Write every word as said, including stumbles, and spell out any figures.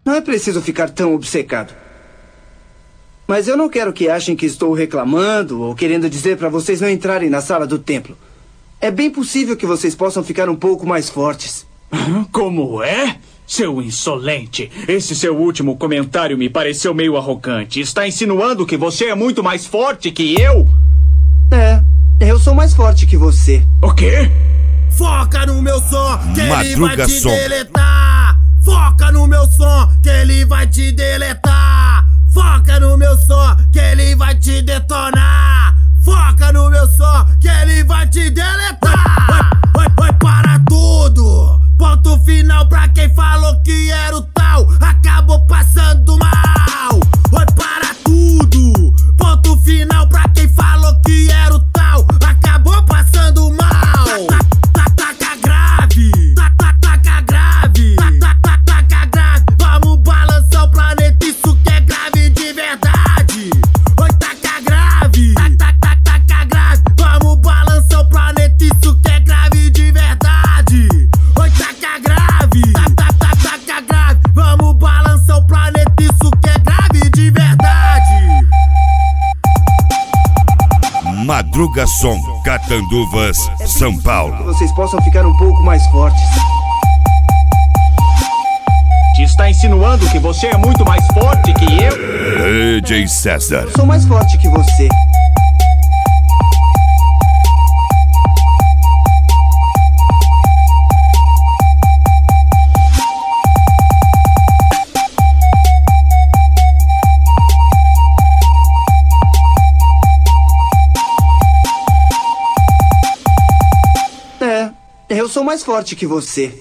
Não é preciso ficar tão obcecado. Mas eu não quero que achem que estou reclamando ou querendo dizer para vocês não entrarem na sala do templo. É bem possível que vocês possam ficar um pouco mais fortes. Como é? Seu insolente. Esse seu último comentário me pareceu meio arrogante. Está insinuando que você é muito mais forte que eu? É, eu sou mais forte que você. O quê? Foca no meu som, que ele vai Madruga te Som. deletar. Foca no meu som, que ele vai te deletar. Foca no meu som, que ele vai te detonar. Foca no meu som, que ele vai te deletar. Vai, vai, vai para tudo. Ponto final pra quem falou que era o tal. Acabou passando mal. Vai para tudo. Ponto final pra quem falou que era o tal. Acabou passando mal. Taca grave. Taca grave. Taca grave. Vamos balançar o planeta, isso que é grave de verdade. Oi, taca grave. Taca grave. Vamos balançar o planeta, isso que é grave de verdade. Oi, taca grave. Taca grave. Vamos balançar o planeta, isso que é grave de verdade. Madruga Som, Catanduvas, É bem São possível Paulo. que vocês possam ficar um pouco mais fortes. Te está insinuando que você é muito mais forte que eu? D J César. Eu sou mais forte que você. É, eu sou mais forte que você.